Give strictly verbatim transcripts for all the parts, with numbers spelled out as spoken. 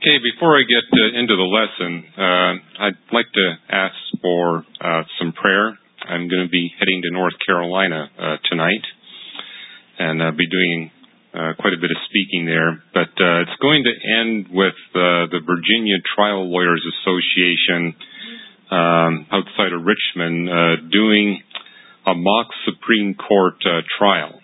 Okay, before I get uh, into the lesson, uh, I'd like to ask for uh, some prayer. I'm going to be heading to North Carolina uh, tonight, and I'll be doing uh, quite a bit of speaking there. But uh, it's going to end with uh, the Virginia Trial Lawyers Association um, outside of Richmond uh, doing a mock Supreme Court uh, trial.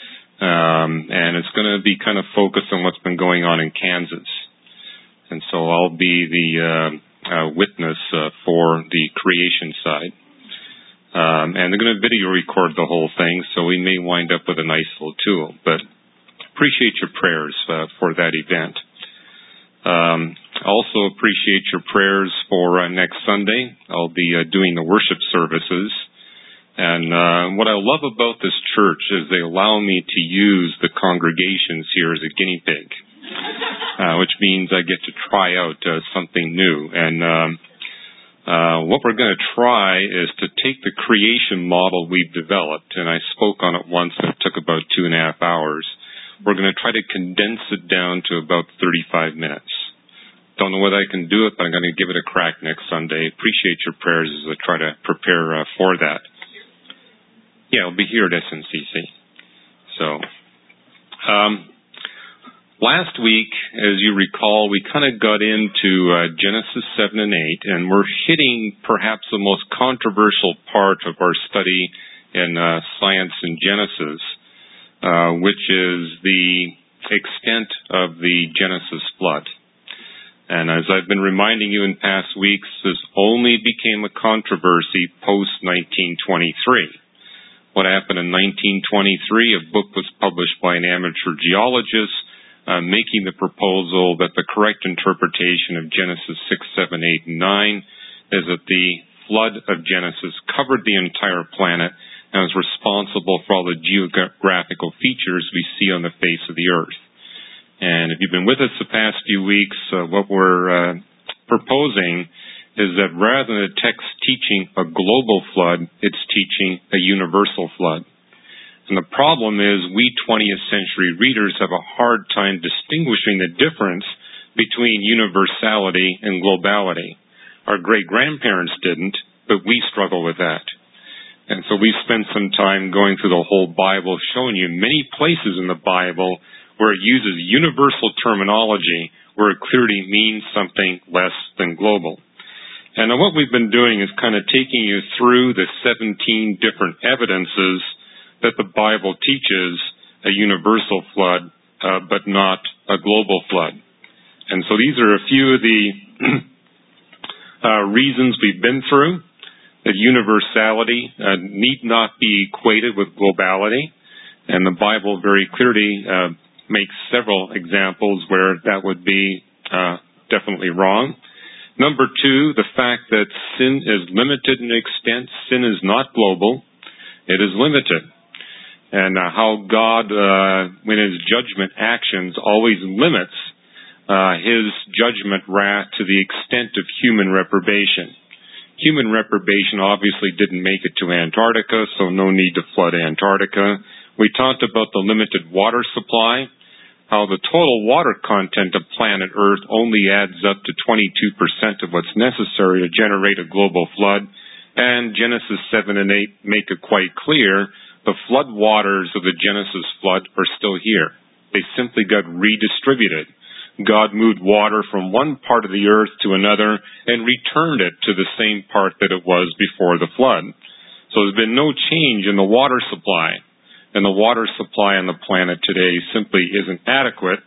Um, and it's going to be kind of focused on what's been going on in Kansas. And so I'll be the uh, uh, witness uh, for the creation side. Um, and they're going to video record the whole thing, so we may wind up with a nice little tool. But appreciate your prayers uh, for that event. Um, also appreciate your prayers for uh, next Sunday. I'll be uh, doing the worship services. And uh, what I love about this church is they allow me to use the congregations here as a guinea pig. Uh, which means I get to try out uh, something new. And um, uh, what we're going to try is to take the creation model we've developed, and I spoke on it once, and it took about two and a half hours. We're going to try to condense it down to about thirty-five minutes. Don't know whether I can do it, but I'm going to give it a crack next Sunday. Appreciate your prayers as I try to prepare uh, for that. Yeah, I'll be here at S N C C. So, um, last week, as you recall, we kind of got into uh, Genesis seven and eight, and we're hitting perhaps the most controversial part of our study in uh, science and Genesis, uh, which is the extent of the Genesis flood. And as I've been reminding you in past weeks, this only became a controversy post nineteen twenty-three. What happened in nineteen twenty-three, a book was published by an amateur geologist Uh, making the proposal that the correct interpretation of Genesis six, seven, eight, and nine is that the flood of Genesis covered the entire planet and was responsible for all the geographical features we see on the face of the earth. And if you've been with us the past few weeks, uh, what we're uh, proposing is that rather than the text teaching a global flood, it's teaching a universal flood. And the problem is we twentieth century readers have a hard time distinguishing the difference between universality and globality. Our great-grandparents didn't, but we struggle with that. And so we spent some time going through the whole Bible, showing you many places in the Bible where it uses universal terminology, where it clearly means something less than global. And what we've been doing is kind of taking you through the seventeen different evidences that the Bible teaches a universal flood, uh, but not a global flood. And so these are a few of the uh, reasons we've been through, that universality uh, need not be equated with globality, and the Bible very clearly uh, makes several examples where that would be uh, definitely wrong. Number two, the fact that sin is limited in extent. Sin is not global. It is limited. And uh, how God, uh, in His judgment actions, always limits uh, His judgment wrath to the extent of human reprobation. Human reprobation obviously didn't make it to Antarctica, so no need to flood Antarctica. We talked about the limited water supply, how the total water content of planet Earth only adds up to twenty-two percent of what's necessary to generate a global flood. And Genesis seven and eight make it quite clear the flood waters of the Genesis flood are still here. They simply got redistributed. God moved water from one part of the earth to another and returned it to the same part that it was before the flood. So there's been no change in the water supply. And the water supply on the planet today simply isn't adequate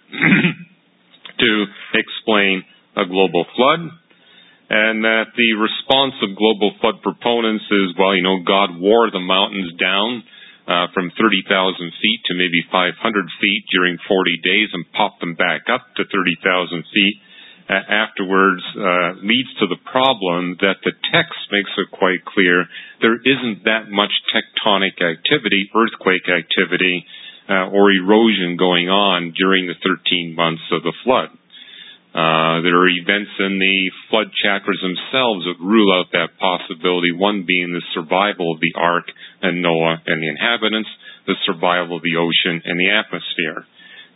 to explain a global flood. And that the response of global flood proponents is, well, you know, God wore the mountains down Uh, from thirty thousand feet to maybe five hundred feet during forty days and pop them back up to thirty thousand feet uh, afterwards uh, leads to the problem that the text makes it quite clear there isn't that much tectonic activity, earthquake activity, uh, or erosion going on during the thirteen months of the flood. Uh, there are events in the flood chakras themselves that rule out that possibility, one being the survival of the ark and Noah and the inhabitants, the survival of the ocean and the atmosphere.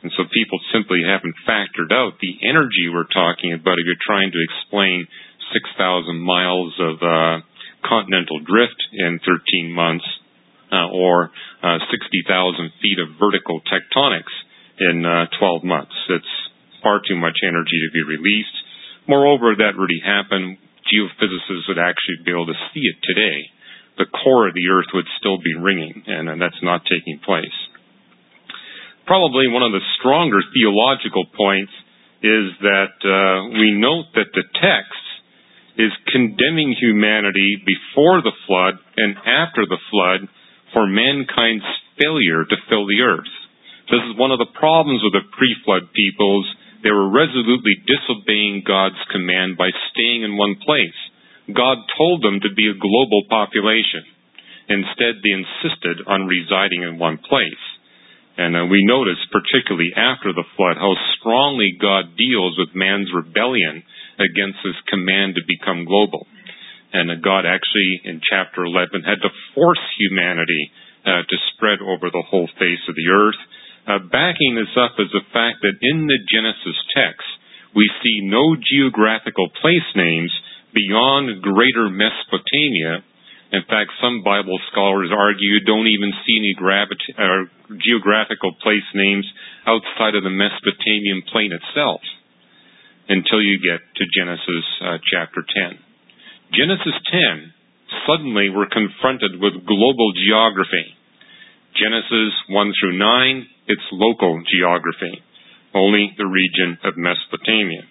And so people simply haven't factored out the energy we're talking about if you're trying to explain six thousand miles of uh, continental drift in thirteen months uh, or uh, sixty thousand feet of vertical tectonics in uh, twelve months. It's far too much energy to be released. Moreover, that really happened, geophysicists would actually be able to see it today. The core of the Earth would still be ringing, and, and that's not taking place. Probably one of the stronger theological points is that uh, we note that the text is condemning humanity before the flood and after the flood for mankind's failure to fill the earth. This is one of the problems with the pre-flood peoples. They were resolutely disobeying God's command by staying in one place. God told them to be a global population. Instead, they insisted on residing in one place. And uh, we notice, particularly after the flood, how strongly God deals with man's rebellion against his command to become global. And uh, God actually, in chapter eleven, had to force humanity uh, to spread over the whole face of the earth. Uh, backing this up is the fact that in the Genesis text, we see no geographical place names beyond greater Mesopotamia. In fact, some Bible scholars argue you don't even see any gravita- uh, geographical place names outside of the Mesopotamian plain itself until you get to Genesis uh, chapter ten. Genesis ten, suddenly we're confronted with global geography. Genesis one through nine, it's local geography, only the region of Mesopotamia.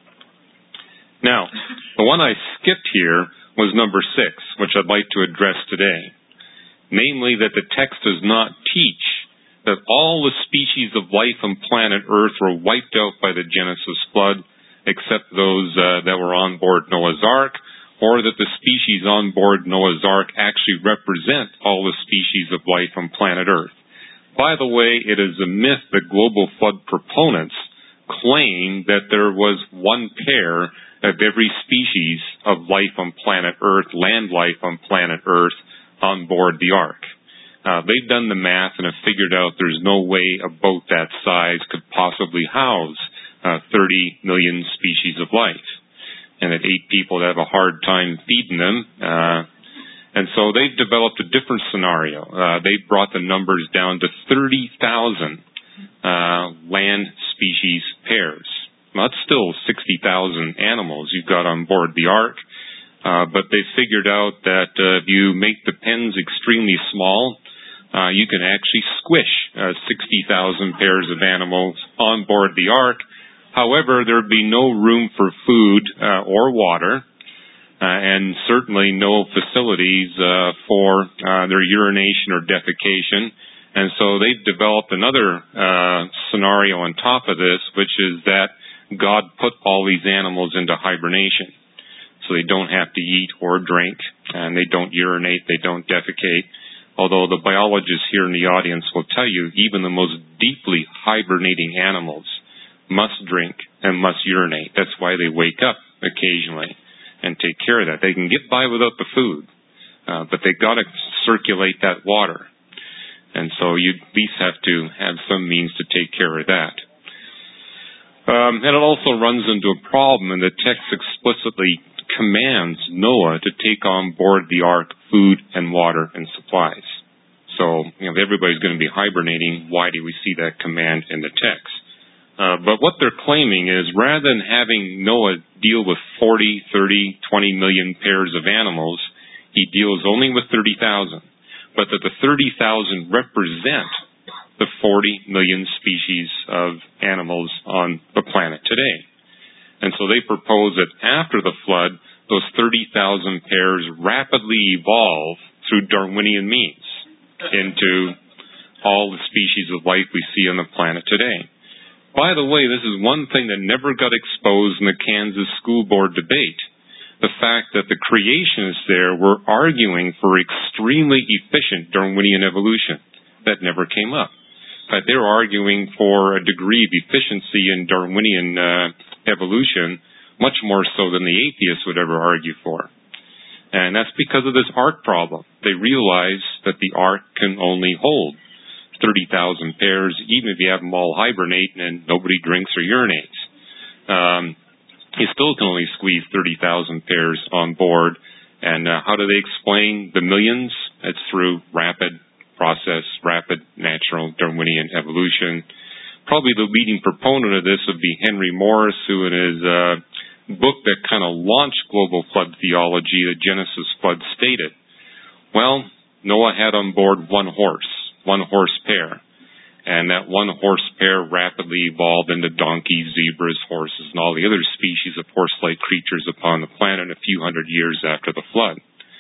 Now, the one I skipped here was number six, which I'd like to address today. Namely, that the text does not teach that all the species of life on planet Earth were wiped out by the Genesis flood, except those uh, that were on board Noah's Ark, or that the species on board Noah's Ark actually represent all the species of life on planet Earth. By the way, it is a myth that global flood proponents claim that there was one pair of every species of life on planet Earth, land life on planet Earth, on board the Ark. Uh, they've done the math and have figured out there's no way a boat that size could possibly house uh, thirty million species of life. And that eight people would have a hard time feeding them. Uh, and so they've developed a different scenario. Uh, they've brought the numbers down to thirty thousand uh, land species pairs. Well, that's still sixty thousand animals you've got on board the Ark, uh, but they figured out that uh, if you make the pens extremely small, uh, you can actually squish uh, sixty thousand pairs of animals on board the Ark. However, there would be no room for food uh, or water, uh, and certainly no facilities uh, for uh, their urination or defecation. And so they've developed another uh, scenario on top of this, which is that God put all these animals into hibernation. So they don't have to eat or drink, and they don't urinate, they don't defecate. Although the biologists here in the audience will tell you, even the most deeply hibernating animals must drink and must urinate. That's why they wake up occasionally and take care of that. They can get by without the food, uh, but they've got to circulate that water. And so you at least have to have some means to take care of that. Um, and it also runs into a problem, and the text explicitly commands Noah to take on board the ark food and water and supplies. So, you know, if everybody's going to be hibernating, why do we see that command in the text? Uh, but what they're claiming is, rather than having Noah deal with forty, thirty, twenty million pairs of animals, he deals only with thirty thousand. But that the thirty thousand represent the forty million species of animals on the planet today. And so they propose that after the flood, those thirty thousand pairs rapidly evolve through Darwinian means into all the species of life we see on the planet today. By the way, this is one thing that never got exposed in the Kansas school board debate. The fact that the creationists there were arguing for extremely efficient Darwinian evolution. That never came up. In fact, they were arguing for a degree of efficiency in Darwinian uh, evolution, much more so than the atheists would ever argue for. And that's because of this ark problem. They realize that the ark can only hold thirty thousand pairs, even if you have them all hibernate and nobody drinks or urinates. Um, you still can only squeeze thirty thousand pairs on board. And uh, how do they explain the millions? It's through rapid process, rapid natural Darwinian evolution. Probably the leading proponent of this would be Henry Morris, who in his uh, book that kind of launched global flood theology, the Genesis Flood, stated, well, Noah had on board one horse, one horse pair, and that one horse pair rapidly evolved into donkeys, zebras, horses, and all the other species of horse-like creatures upon the planet a few hundred years after the flood.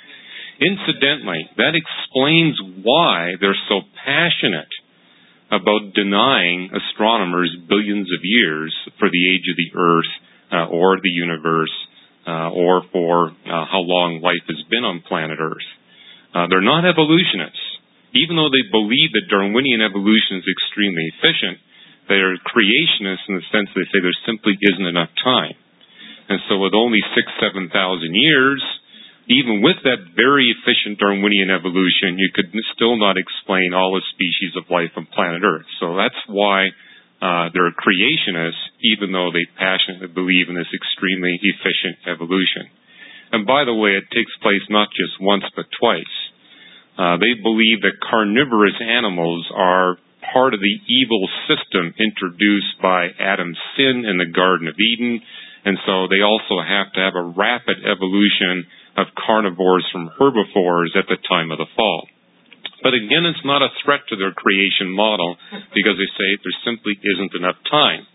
Incidentally, that explains why they're so passionate about denying astronomers billions of years for the age of the Earth uh, or the universe uh, or for uh, how long life has been on planet Earth. Uh, they're not evolutionists. Even though they believe that Darwinian evolution is extremely efficient, they're creationists in the sense they say there simply isn't enough time. And so with only six, seven thousand years, even with that very efficient Darwinian evolution, you could still not explain all the species of life on planet Earth. So that's why uh, they're creationists, even though they passionately believe in this extremely efficient evolution. And by the way, it takes place not just once but twice. Uh, they believe that carnivorous animals are part of the evil system introduced by Adam's sin in the Garden of Eden, and so they also have to have a rapid evolution of carnivores from herbivores at the time of the fall. But again, it's not a threat to their creation model because they say there simply isn't enough time.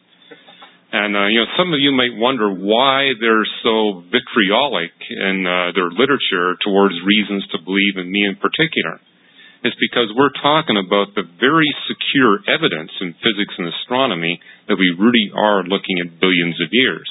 And, uh, you know, some of you might wonder why they're so vitriolic in uh, their literature towards reasons to believe in me in particular. It's because we're talking about the very secure evidence in physics and astronomy that we really are looking at billions of years.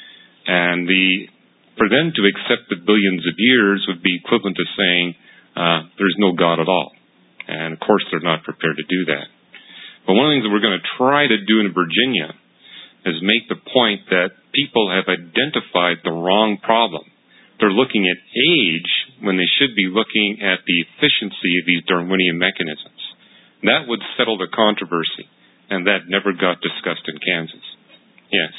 And the for them to accept the billions of years would be equivalent to saying uh, there's no God at all. And, of course, they're not prepared to do that. But one of the things that we're going to try to do in Virginia is make the point that people have identified the wrong problem. They're looking at age when they should be looking at the efficiency of these Darwinian mechanisms. That would settle the controversy, and that never got discussed in Kansas. Yes?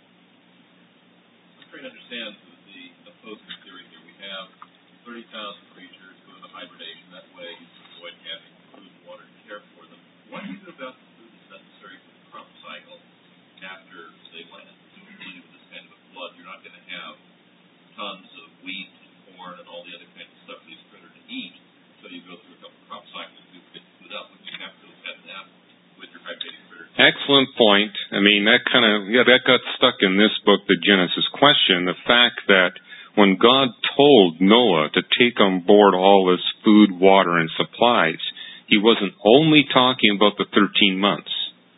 I'm trying to understand the opposing theory here. We have thirty thousand creatures go into hibernation. That way you avoid having food and water to care for them. What do you do about the food that's necessary for the crop cycle after they land? Presumably with this kind of a flood, you're not going to have tons of wheat and corn and all the other kinds of stuff for these critters to eat until you go through a couple of crop cycles to get food up. But you have to have that with your hibernating critters. Excellent point. I mean, that kind of, yeah, that got stuck in this book, the Genesis question, the fact that when God told Noah to take on board all this food, water, and supplies, he wasn't only talking about the thirteen months.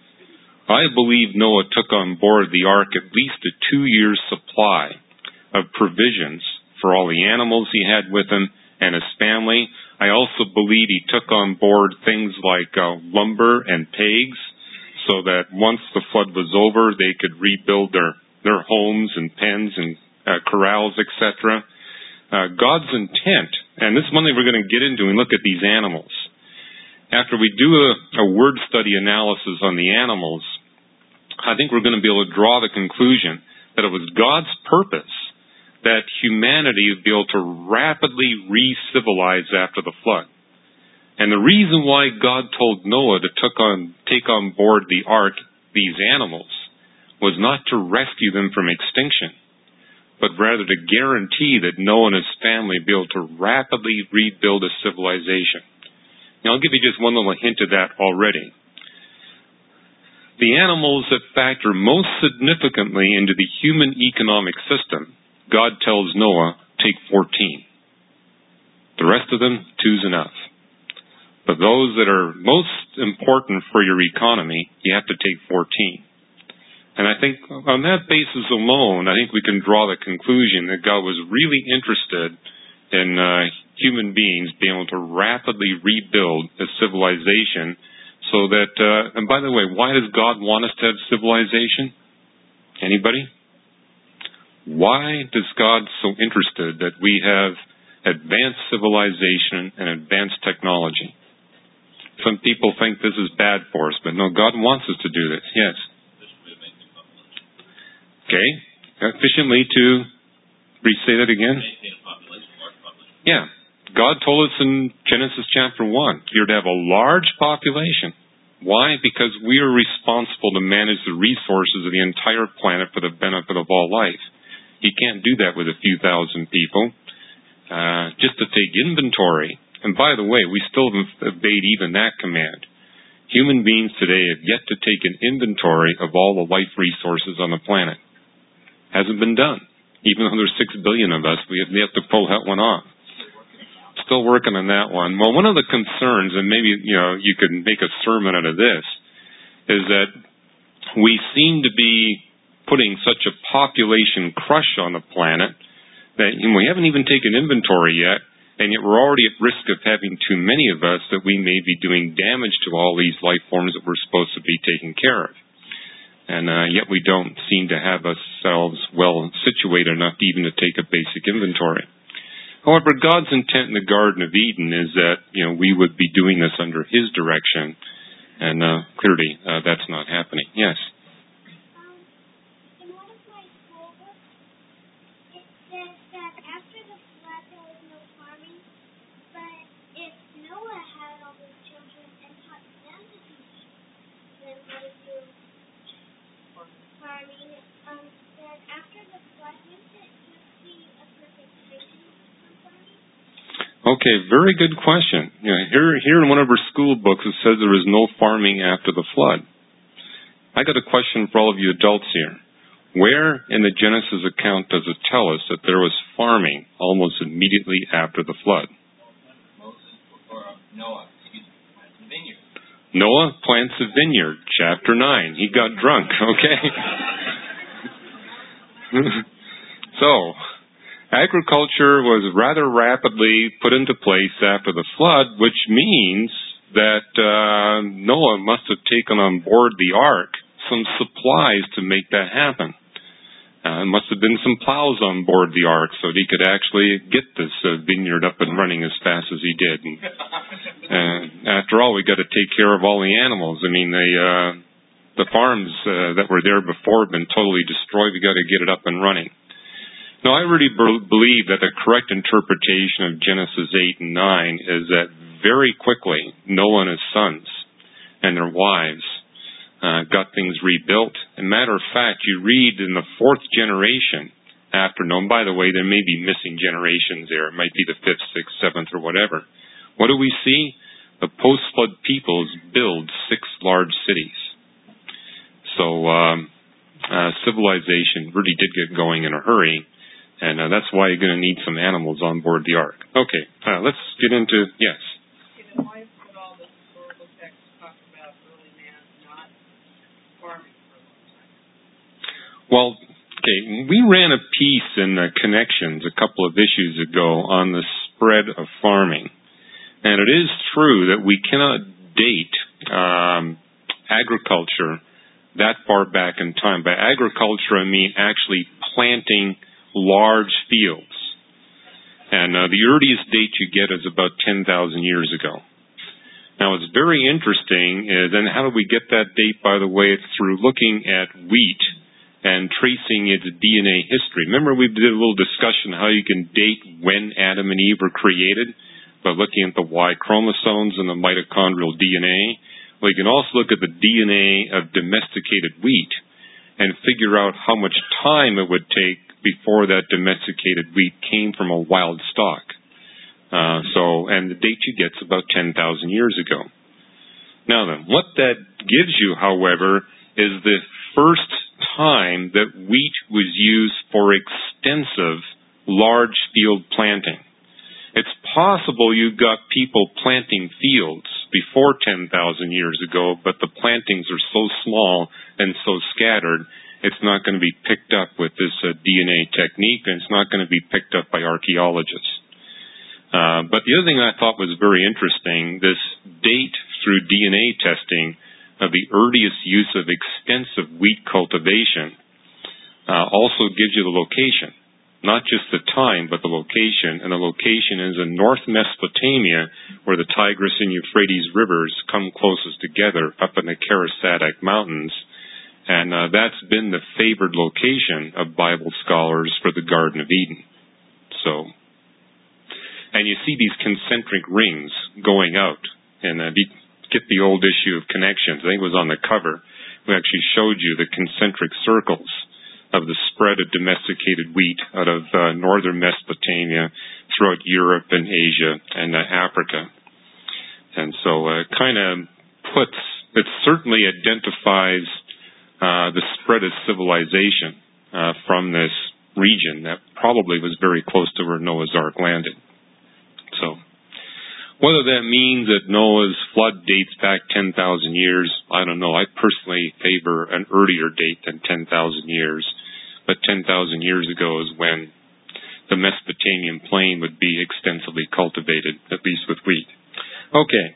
I believe Noah took on board the ark at least a two-year supply of provisions for all the animals he had with him and his family. I also believe he took on board things like uh, lumber and pegs so that once the flood was over, they could rebuild their, their homes and pens and uh, corrals, et cetera. Uh, God's intent, and this is one thing we're going to get into when we look at these animals. After we do a, a word study analysis on the animals, I think we're going to be able to draw the conclusion that it was God's purpose that humanity would be able to rapidly re-civilize after the flood. And the reason why God told Noah to took on, take on board the ark these animals was not to rescue them from extinction, but rather to guarantee that Noah and his family would be able to rapidly rebuild a civilization. Now, I'll give you just one little hint of that already. The animals that factor most significantly into the human economic system, God tells Noah, take fourteen. The rest of them, two's enough. But those that are most important for your economy, you have to take fourteen. And I think on that basis alone, I think we can draw the conclusion that God was really interested in uh, human beings being able to rapidly rebuild a civilization so that, uh, and by the way, why does God want us to have civilization? Anybody? Why is God so interested that we have advanced civilization and advanced technology? Some people think this is bad for us, but no, God wants us to do this. Yes. Okay. Efficiently to, re-say that again? Yeah. God told us in Genesis chapter one, you're to have a large population. Why? Because we are responsible to manage the resources of the entire planet for the benefit of all life. You can't do that with a few thousand people. Uh, just to take inventory. And by the way, we still haven't obeyed even that command. Human beings today have yet to take an inventory of all the life resources on the planet. Hasn't been done. Even though there's six billion of us, we have yet to pull that one off. Still working on that one. Well, one of the concerns, and maybe you know you could make a sermon out of this, is that we seem to be putting such a population crush on the planet that you know, we haven't even taken inventory yet, and yet we're already at risk of having too many of us that we may be doing damage to all these life forms that we're supposed to be taking care of. And uh, yet we don't seem to have ourselves well situated enough even to take a basic inventory. However, God's intent in the Garden of Eden is that, you know, we would be doing this under His direction, and uh, clearly uh, that's not happening. Yes? Um, in one of my school books, it says that after the flood there was no farming, but if Noah had all those children and taught them to teach them how to do farming, um, then after the flood, wouldn't it just be a perfect time? Okay, very good question. You know, here, here in one of our school books, it says there was no farming after the flood. I got a question for all of you adults here. Where in the Genesis account does it tell us that there was farming almost immediately after the flood? Moses, or Noah, excuse me, plants a vineyard. Noah plants a vineyard, chapter nine. He got drunk, okay? So, agriculture was rather rapidly put into place after the flood, which means that uh, Noah must have taken on board the ark some supplies to make that happen. Uh, must have been some plows on board the ark so that he could actually get this uh, vineyard up and running as fast as he did. And, uh, after all, we got to take care of all the animals. I mean, the uh, the farms uh, that were there before have been totally destroyed. We got to get it up and running. No, I really b- believe that the correct interpretation of Genesis eight and nine is that very quickly Noah and his sons and their wives uh, got things rebuilt. As a matter of fact, you read in the fourth generation after Noah, and by the way, there may be missing generations there. It might be the fifth, sixth, seventh, or whatever. What do we see? The post-flood peoples build six large cities. So um, uh, civilization really did get going in a hurry. And uh, that's why you're going to need some animals on board the ark. Okay, uh, let's get into, yes? Okay, then why would all the historical texts talk about early man not farming for a long time? Well, okay, we ran a piece in uh, Connections a couple of issues ago on the spread of farming. And it is true that we cannot date um, agriculture that far back in time. By agriculture, I mean actually planting large fields. And uh, the earliest date you get is about ten thousand years ago. Now, what's very interesting is, and how do we get that date, by the way? It's through looking at wheat and tracing its D N A history. Remember, we did a little discussion how you can date when Adam and Eve were created by looking at the Y chromosomes and the mitochondrial D N A. Well, you can also look at the D N A of domesticated wheat and figure out how much time it would take before that domesticated wheat came from a wild stock. Uh, so, and the date you get is about ten thousand years ago. Now then, what that gives you, however, is the first time that wheat was used for extensive large field planting. It's possible you got people planting fields before ten thousand years ago, but the plantings are so small and so scattered, it's not going to be picked up with this uh, D N A technique, and it's not going to be picked up by archaeologists. Uh, but the other thing I thought was very interesting, this date through D N A testing of the earliest use of extensive wheat cultivation uh, also gives you the location. Not just the time, but the location. And the location is in North Mesopotamia, where the Tigris and Euphrates rivers come closest together up in the Karasadak Mountains. And uh, that's been the favored location of Bible scholars for the Garden of Eden. So, and you see these concentric rings going out. And uh, get the old issue of Connections. I think it was on the cover. We actually showed you the concentric circles of the spread of domesticated wheat out of uh, northern Mesopotamia throughout Europe and Asia and uh, Africa. And so uh, it kind of puts, it certainly identifies uh, the spread of civilization uh, from this region that probably was very close to where Noah's Ark landed. So whether that means that Noah's flood dates back ten thousand years, I don't know. I personally favor an earlier date than ten thousand years. But ten thousand years ago is when the Mesopotamian plain would be extensively cultivated, at least with wheat. Okay.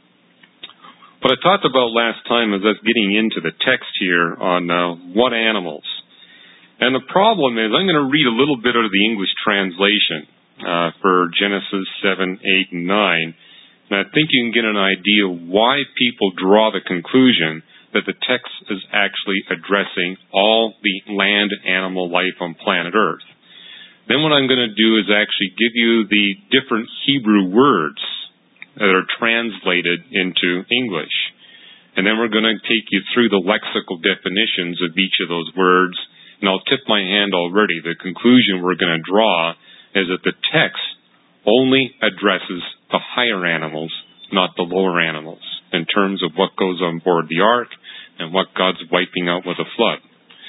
What I talked about last time is us getting into the text here on uh, what animals. And the problem is, I'm going to read a little bit out of the English translation uh, for Genesis seven, eight, and nine. And I think you can get an idea why people draw the conclusion that the text is actually addressing all the land animal life on planet Earth. Then what I'm going to do is actually give you the different Hebrew words that are translated into English. And then we're going to take you through the lexical definitions of each of those words. And I'll tip my hand already. The conclusion we're going to draw is that the text only addresses the higher animals, not the lower animals, in terms of what goes on board the ark and what God's wiping out with a flood.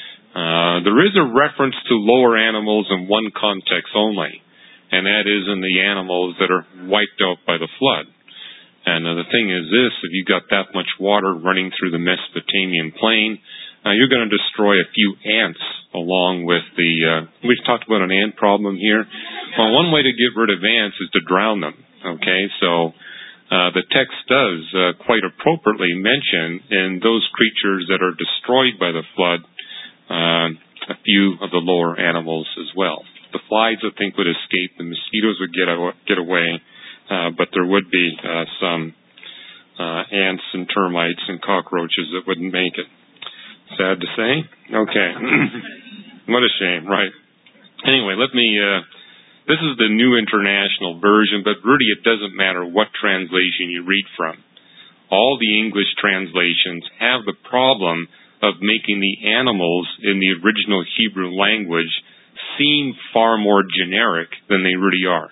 Uh, there is a reference to lower animals in one context only, and that is in the animals that are wiped out by the flood. And uh, the thing is this, if you've got that much water running through the Mesopotamian plain, uh, you're going to destroy a few ants along with the, uh, we've talked about an ant problem here. Well, one way to get rid of ants is to drown them, okay? So Uh, the text does uh, quite appropriately mention in those creatures that are destroyed by the flood uh, a few of the lower animals as well. The flies, I think, would escape. The mosquitoes would get aw- get away, uh, but there would be uh, some uh, ants and termites and cockroaches that wouldn't make it. Sad to say. Okay. What a shame, right? Anyway, let me... Uh, This is the New International Version, but really it doesn't matter what translation you read from. All the English translations have the problem of making the animals in the original Hebrew language seem far more generic than they really are.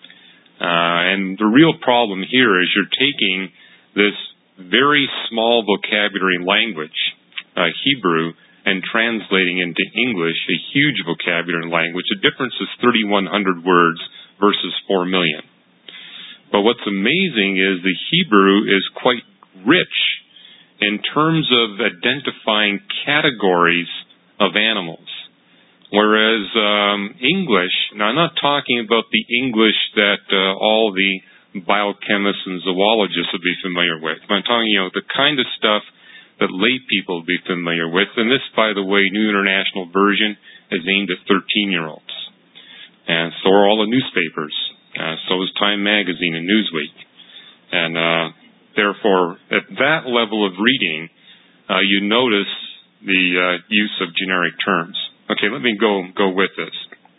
Uh, and the real problem here is you're taking this very small vocabulary language, uh, Hebrew, and translating into English a huge vocabulary language. The difference is thirty-one hundred words versus four million. But what's amazing is the Hebrew is quite rich in terms of identifying categories of animals. Whereas um, English, now I'm not talking about the English that uh, all the biochemists and zoologists would be familiar with. I'm talking, you know, the kind of stuff that lay people will be familiar with. And this, by the way, New International Version is aimed at thirteen-year-olds. And so are all the newspapers. Uh, so is Time Magazine and Newsweek. And uh, therefore, at that level of reading, uh, you notice the uh, use of generic terms. Okay, let me go, go with this.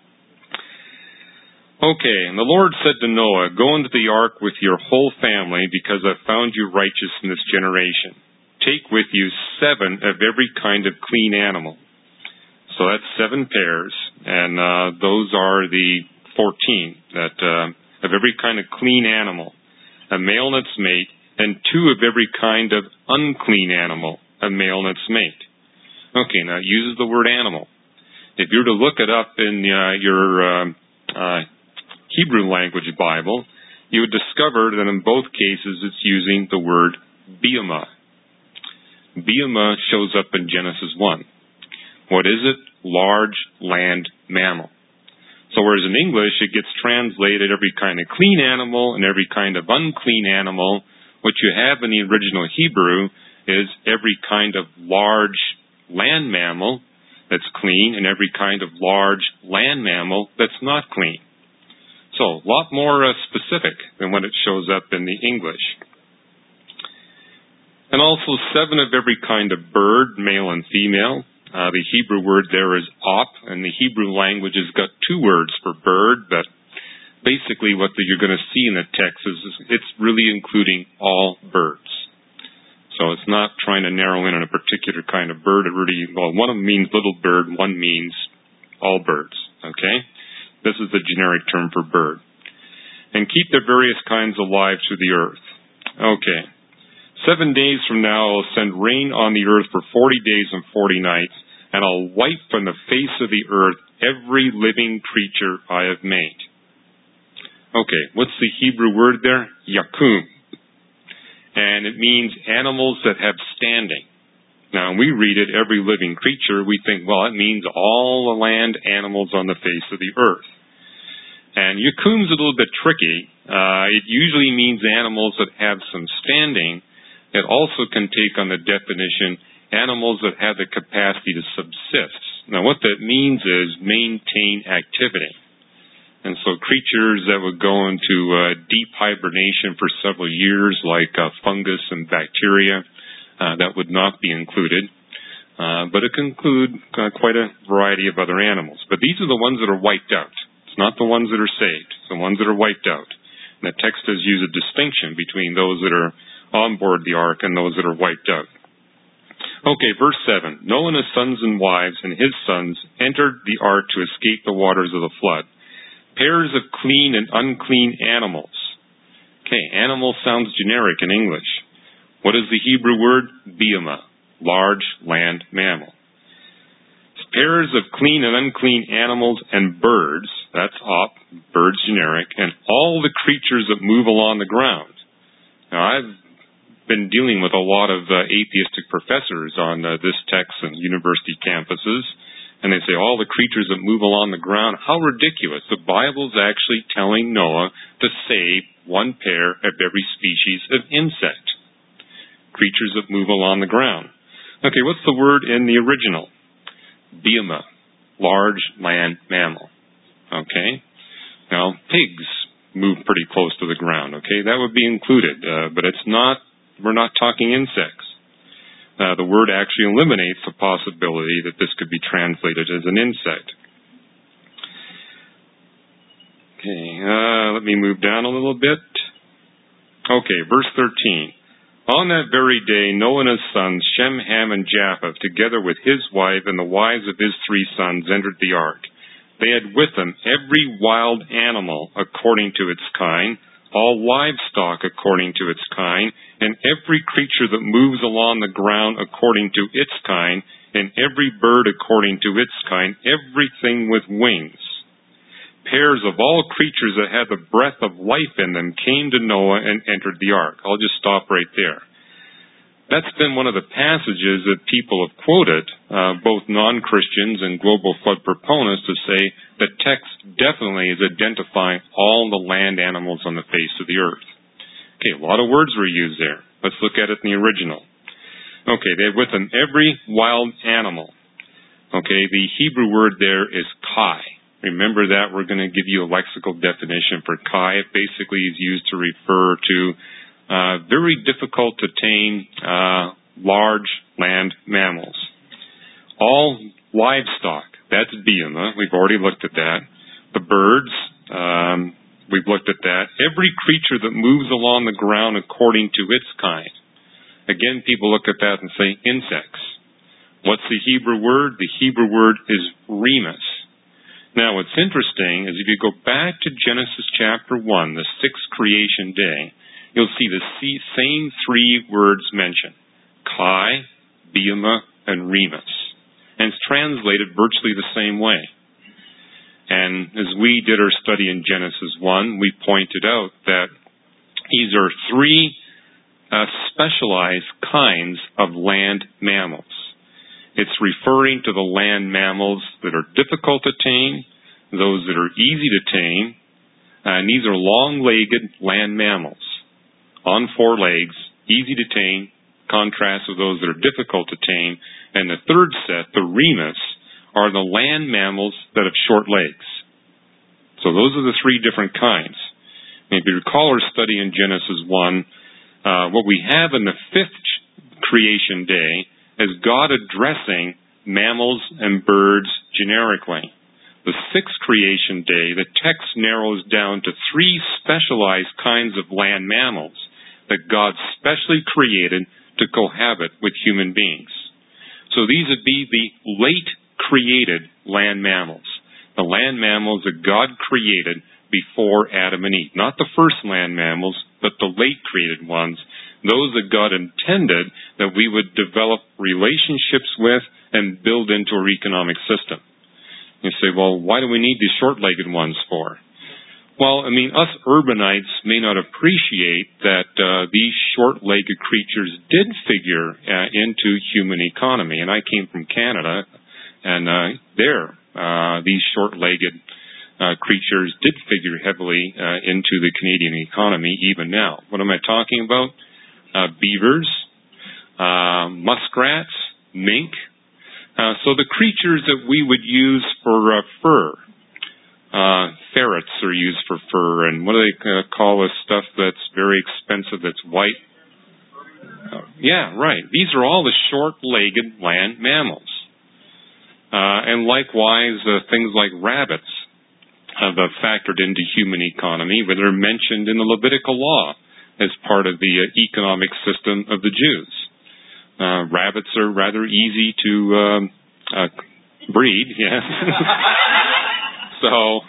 Okay, and the Lord said to Noah, "Go into the ark with your whole family, because I've found you righteous in this generation. Take with you seven of every kind of clean animal." So that's seven pairs, and uh, those are the fourteen that uh, of every kind of clean animal, a male and its mate, and two of every kind of unclean animal, a male and its mate. Okay, now it uses the word animal. If you were to look it up in uh, your uh, uh, Hebrew language Bible, you would discover that in both cases it's using the word biomah. Biomah shows up in Genesis one. What is it? Large land mammal. So whereas in English it gets translated every kind of clean animal and every kind of unclean animal, what you have in the original Hebrew is every kind of large land mammal that's clean and every kind of large land mammal that's not clean. So, a lot more uh, specific than when it shows up in the English. And also seven of every kind of bird, male and female. Uh, the Hebrew word there is op, and the Hebrew language has got two words for bird, but basically what the, you're going to see in the text is, is it's really including all birds. So it's not trying to narrow in on a particular kind of bird. It really, well, one of them means little bird, one means all birds, okay? This is the generic term for bird. And keep their various kinds alive to the earth. Okay. Seven days from now I'll send rain on the earth for forty days and forty nights, and I'll wipe from the face of the earth every living creature I have made. Okay, what's the Hebrew word there? Yakum. And it means animals that have standing. Now, when we read it, every living creature, we think, well, it means all the land animals on the face of the earth. And Yakum's a little bit tricky. Uh, it usually means animals that have some standing. It also can take on the definition animals that have the capacity to subsist. Now, what that means is maintain activity. And so creatures that would go into uh, deep hibernation for several years, like uh, fungus and bacteria, uh, that would not be included. Uh, but it can include uh, quite a variety of other animals. But these are the ones that are wiped out. It's not the ones that are saved. It's the ones that are wiped out. And the text does use a distinction between those that are on board the ark and those that are wiped out. Okay, verse seven. Noah and his sons and wives and his sons entered the ark to escape the waters of the flood. Pairs of clean and unclean animals. Okay, animal sounds generic in English. What is the Hebrew word? Behemoth, large land mammal. Pairs of clean and unclean animals and birds, that's op, birds generic, and all the creatures that move along the ground. Now, I've been dealing with a lot of uh, atheistic professors on uh, this text and university campuses, and they say all the creatures that move along the ground, how ridiculous. The Bible's actually telling Noah to save one pair of every species of insect. Creatures that move along the ground. Okay, what's the word in the original? Behemoth, large land mammal. Okay? Now, pigs move pretty close to the ground, okay? That would be included, uh, but it's not, we're not talking insects. Uh, the word actually eliminates the possibility that this could be translated as an insect. Okay, uh, let me move down a little bit. Okay, verse thirteen. On that very day, Noah and his sons, Shem, Ham, and Japheth, together with his wife and the wives of his three sons, entered the ark. They had with them every wild animal according to its kind, all livestock according to its kind, and every creature that moves along the ground according to its kind, and every bird according to its kind, everything with wings. Pairs of all creatures that had the breath of life in them came to Noah and entered the ark. I'll just stop right there. That's been one of the passages that people have quoted, uh, both non-Christians and global flood proponents, to say the text definitely is identifying all the land animals on the face of the earth. Okay, a lot of words were used there. Let's look at it in the original. Okay, they had with them every wild animal. Okay, the Hebrew word there is kai. Remember that. We're going to give you a lexical definition for kai. It basically is used to refer to uh, very difficult to tame uh, large land mammals. All livestock, that's behemoth. We've already looked at that. The birds, um, we've looked at that. Every creature that moves along the ground according to its kind. Again, people look at that and say insects. What's the Hebrew word? The Hebrew word is remus. Now, what's interesting is if you go back to Genesis chapter one, the sixth creation day, you'll see the same three words mentioned. Kai, behemoth, and remus. And it's translated virtually the same way. And as we did our study in Genesis one, we pointed out that these are three uh, specialized kinds of land mammals. It's referring to the land mammals that are difficult to tame, those that are easy to tame, and these are long-legged land mammals, on four legs, easy to tame, contrast with those that are difficult to tame. And the third set, the remus, are the land mammals that have short legs. So those are the three different kinds. And if you recall our study in Genesis one, uh, what we have in the fifth creation day is God addressing mammals and birds generically. The sixth creation day, the text narrows down to three specialized kinds of land mammals that God specially created to cohabit with human beings. So these would be the late created land mammals. The land mammals that God created before Adam and Eve. Not the first land mammals, but the late created ones. Those that God intended that we would develop relationships with and build into our economic system. You say, well, why do we need these short-legged ones for? Well, I mean, us urbanites may not appreciate that uh, these short-legged creatures did figure uh, into human economy. And I came from Canada, and uh, there, uh, these short-legged uh, creatures did figure heavily uh, into the Canadian economy even now. What am I talking about? Uh, beavers, uh, muskrats, mink. Uh, so the creatures that we would use for uh, fur. Uh, ferrets are used for fur, and what do they uh, call this stuff that's very expensive, that's white? Uh, yeah, right. These are all the short-legged land mammals. Uh, and likewise, uh, things like rabbits have uh, factored into human economy, but they're mentioned in the Levitical law as part of the uh, economic system of the Jews. Uh, rabbits are rather easy to um, uh, breed, yes. So,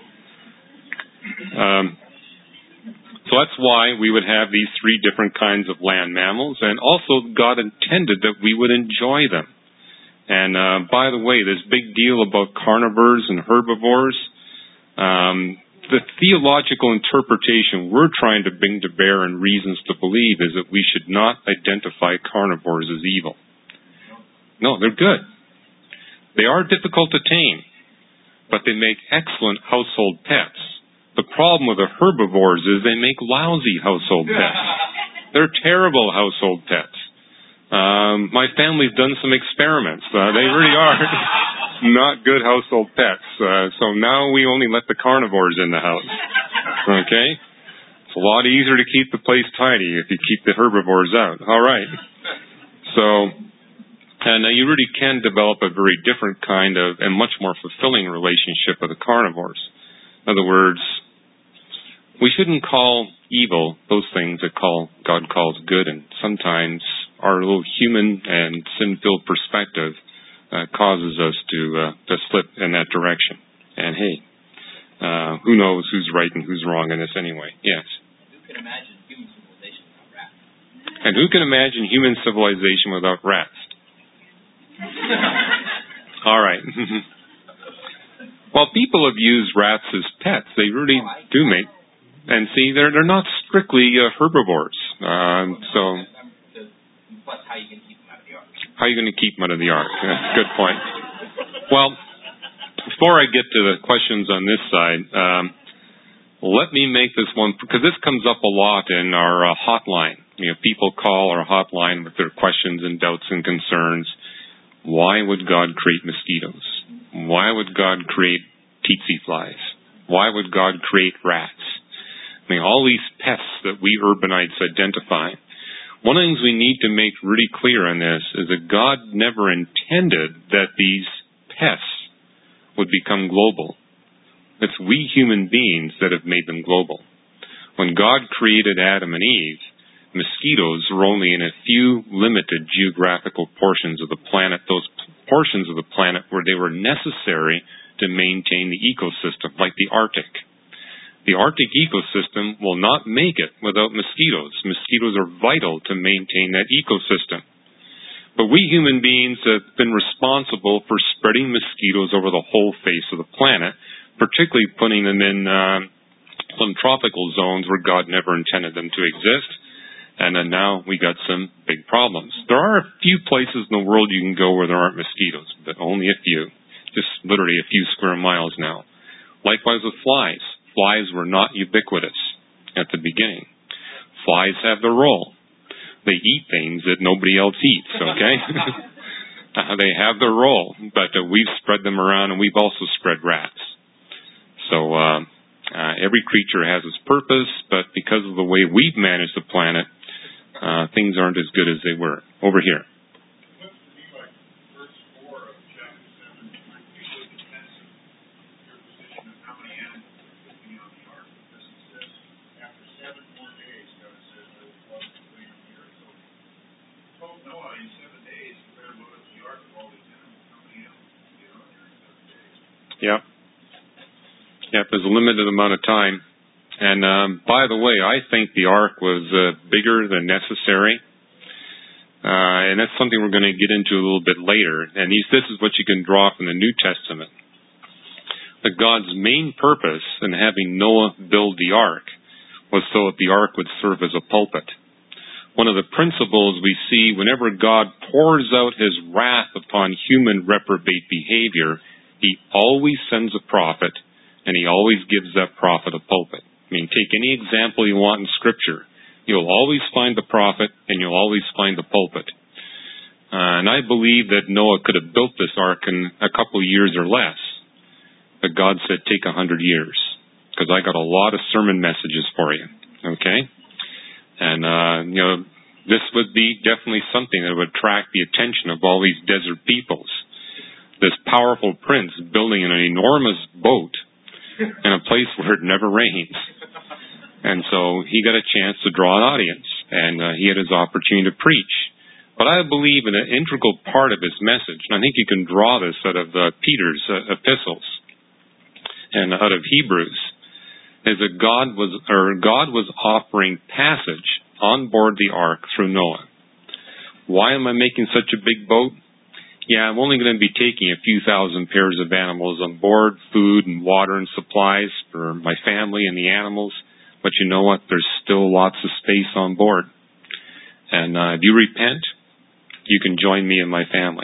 um, so that's why we would have these three different kinds of land mammals, and also God intended that we would enjoy them. And uh, by the way, this big deal about carnivores and herbivores, um, the theological interpretation we're trying to bring to bear and reasons to believe is that we should not identify carnivores as evil. No, they're good. They are difficult to tame, but they make excellent household pets. The problem with the herbivores is they make lousy household pets. They're terrible household pets. Um, my family's done some experiments. Uh, they really are not good household pets. Uh, so now we only let the carnivores in the house. Okay? It's a lot easier to keep the place tidy if you keep the herbivores out. All right. So, and uh, you really can develop a very different kind of and much more fulfilling relationship with the carnivores. In other words, we shouldn't call evil those things that call God calls good, and sometimes our little human and sin-filled perspective uh, causes us to uh, to slip in that direction. And hey, uh, who knows who's right and who's wrong in this anyway? Yes. Who can imagine human civilization without rats? And who can imagine human civilization without rats? All right. Well, people have used rats as pets. They really oh, do make. And see, they're they're not strictly uh, herbivores. Um, so. Plus, how are you going to keep them out of the ark? How are you going to keep them out of the ark? Good point. Well, before I get to the questions on this side, um, let me make this one, because this comes up a lot in our uh, hotline. You know, people call our hotline with their questions and doubts and concerns. Why would God create mosquitoes? Why would God create tsetse flies? Why would God create rats? I mean, all these pests that we urbanites identify. One of the things we need to make really clear on this is that God never intended that these pests would become global. It's we human beings that have made them global. When God created Adam and Eve, mosquitoes were only in a few limited geographical portions of the planet, those portions of the planet where they were necessary to maintain the ecosystem, like the Arctic. The Arctic ecosystem will not make it without mosquitoes. Mosquitoes are vital to maintain that ecosystem. But we human beings have been responsible for spreading mosquitoes over the whole face of the planet, particularly putting them in uh, some tropical zones where God never intended them to exist. And then now we got some big problems. There are a few places in the world you can go where there aren't mosquitoes, but only a few. Just literally a few square miles now. Likewise with flies. Flies were not ubiquitous at the beginning. Flies have their role. They eat things that nobody else eats, okay? Uh, they have their role, but uh, we've spread them around, and we've also spread rats. So uh, uh, every creature has its purpose, but because of the way we've managed the planet, uh, things aren't as good as they were. Over here. Looks to me like verse four of chapter seven might be a little defensive of your position of how many animals could be on the ark, because it says after seven more days, God says, I will flood the land of the earth. So he told Noah in seven days, you better load up the ark of all these animals. How many animals can get on there in seven days? Yep. Yep, there's a limited amount of time. And um, by the way, I think the ark was uh, bigger than necessary. Uh, and that's something we're going to get into a little bit later. And these, this is what you can draw from the New Testament. That God's main purpose in having Noah build the ark was so that the ark would serve as a pulpit. One of the principles we see whenever God pours out his wrath upon human reprobate behavior, he always sends a prophet, and he always gives that prophet a pulpit. I mean, take any example you want in Scripture. You'll always find the prophet, and you'll always find the pulpit. Uh, and I believe that Noah could have built this ark in a couple of years or less. But God said, take a hundred years, because I got a lot of sermon messages for you. Okay? And, uh, you know, this would be definitely something that would attract the attention of all these desert peoples. This powerful prince building an enormous boat in a place where it never rains. And so he got a chance to draw an audience, and uh, he had his opportunity to preach. But I believe in an integral part of his message, and I think you can draw this out of uh, Peter's uh, epistles and out of Hebrews, is that God was, or God was offering passage on board the ark through Noah. Why am I making such a big boat? Yeah, I'm only going to be taking a few thousand pairs of animals on board, food and water and supplies for my family and the animals. But you know what? There's still lots of space on board. And uh, if you repent, you can join me and my family.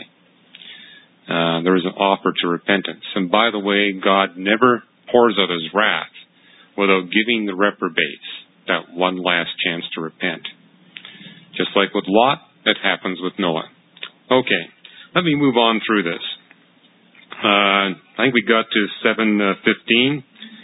Uh, there is an offer to repentance. And by the way, God never pours out his wrath without giving the reprobates that one last chance to repent. Just like with Lot, that happens with Noah. Okay, let me move on through this. Uh, I think we got to seven fifteen.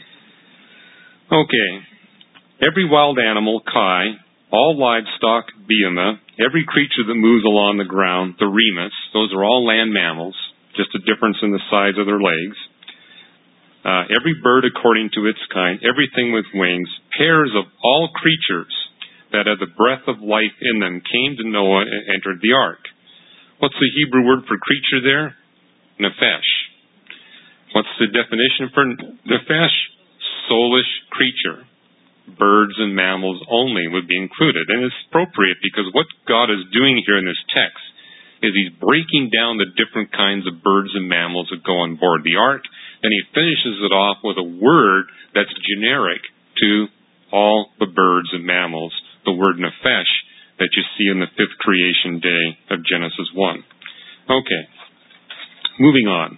Okay. Every wild animal, Kai, all livestock, Bema, every creature that moves along the ground, the remus, those are all land mammals, just a difference in the size of their legs. Uh, every bird according to its kind, everything with wings, pairs of all creatures that had the breath of life in them came to Noah and entered the ark. What's the Hebrew word for creature there? Nephesh. What's the definition for nephesh? Soulish creature. Birds and mammals only would be included. And it's appropriate because what God is doing here in this text is he's breaking down the different kinds of birds and mammals that go on board the ark, and he finishes it off with a word that's generic to all the birds and mammals, the word nephesh that you see in the fifth creation day of Genesis one. Okay, moving on.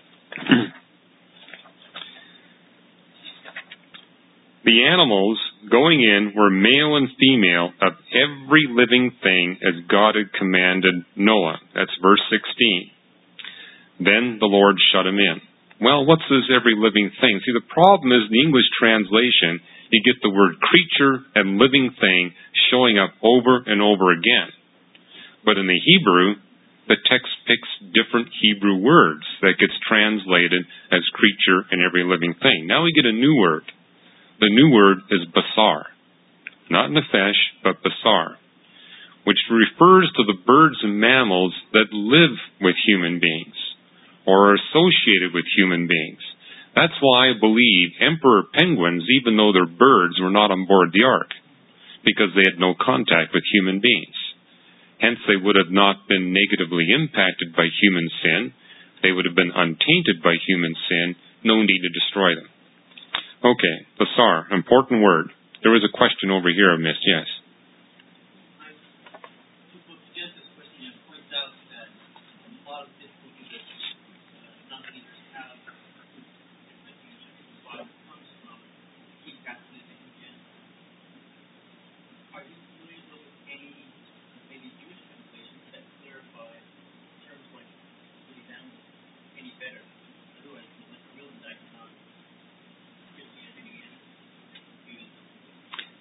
The animals going in were male and female of every living thing as God had commanded Noah. That's verse sixteen. Then the Lord shut him in. Well, what's this every living thing? See, the problem is in the English translation, you get the word creature and living thing showing up over and over again. But in the Hebrew, the text picks different Hebrew words that gets translated as creature and every living thing. Now we get a new word. The new word is basar. Not nephesh, but basar, which refers to the birds and mammals that live with human beings or are associated with human beings. That's why I believe emperor penguins, even though they're birds, were not on board the ark, because they had no contact with human beings. Hence, they would have not been negatively impacted by human sin. They would have been untainted by human sin. No need to destroy them. Okay, basar, important word. There was a question over here I missed, yes.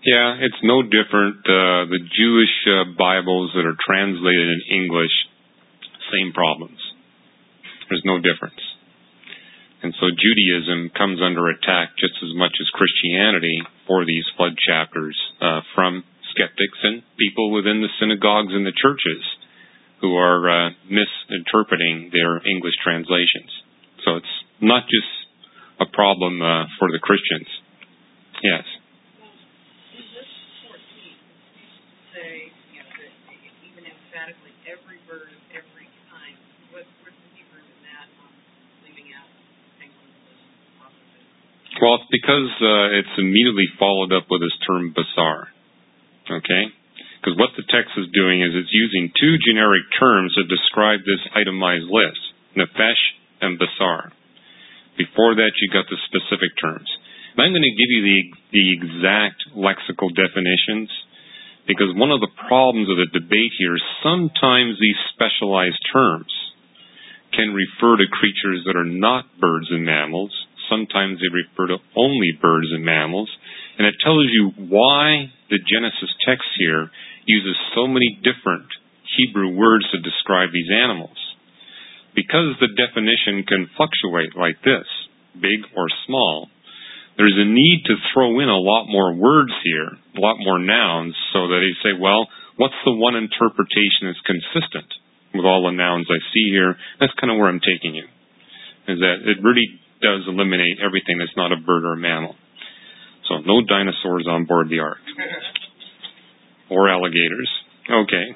Yeah, it's no different. Uh, the Jewish uh, Bibles that are translated in English, same problems. There's no difference. And so Judaism comes under attack just as much as Christianity for these flood chapters uh, from skeptics and people within the synagogues and the churches who are uh, misinterpreting their English translations. So it's not just a problem uh, for the Christians. Yes. Well, in this fourteen, you say, you know, that even emphatically every bird of every kind. What, what's the Hebrew in that? Um, leaving out penguins and ostriches. Well, it's because uh, it's immediately followed up with this term basar. Okay? Because what the text is doing is it's using two generic terms to describe this itemized list, nefesh and basar. Before that, you got the specific terms. And I'm going to give you the, the exact lexical definitions, because one of the problems of the debate here is sometimes these specialized terms can refer to creatures that are not birds and mammals. Sometimes they refer to only birds and mammals. And it tells you why the Genesis text here uses so many different Hebrew words to describe these animals. Because the definition can fluctuate like this, big or small, there's a need to throw in a lot more words here, a lot more nouns, so that you say, well, what's the one interpretation that's consistent with all the nouns I see here? That's kind of where I'm taking you, is that it really does eliminate everything that's not a bird or a mammal. So no dinosaurs on board the ark. Or alligators. Okay.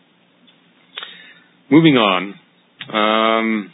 Moving on. Um,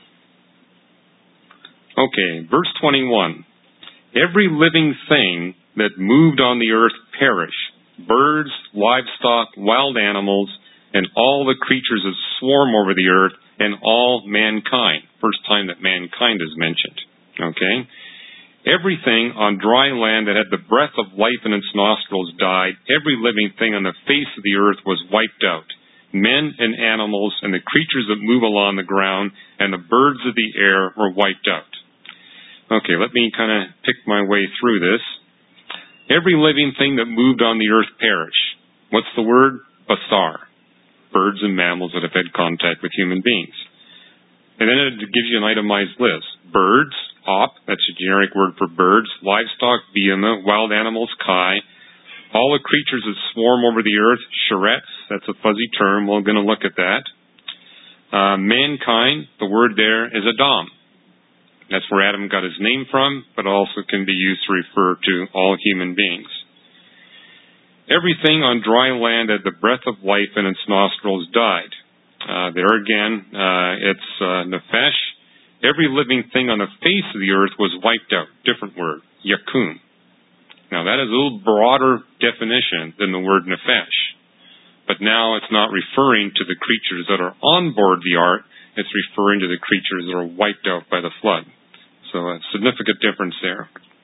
okay, verse twenty-one. Every living thing that moved on the earth perished. Birds, livestock, wild animals, and all the creatures that swarm over the earth, and all mankind. First time that mankind is mentioned. Okay? Everything on dry land that had the breath of life in its nostrils died. Every living thing on the face of the earth was wiped out. Men and animals and the creatures that move along the ground and the birds of the air were wiped out. Okay, let me kind of pick my way through this. Every living thing that moved on the earth perished. What's the word? Basar. Birds and mammals that have had contact with human beings. And then it gives you an itemized list. Birds, op, that's a generic word for birds. Livestock, behemoth. Wild animals, kai. All the creatures that swarm over the earth, sherets, that's a fuzzy term, we're going to look at that. Uh, mankind, the word there is Adam. That's where Adam got his name from, but also can be used to refer to all human beings. Everything on dry land had the breath of life in its nostrils died. Uh, there again, uh, it's uh, nefesh. Every living thing on the face of the earth was wiped out. Different word, yakum. Now that is a little broader definition than the word nefesh. But now it's not referring to the creatures that are on board the ark. It's referring to the creatures that are wiped out by the flood. So a significant difference there.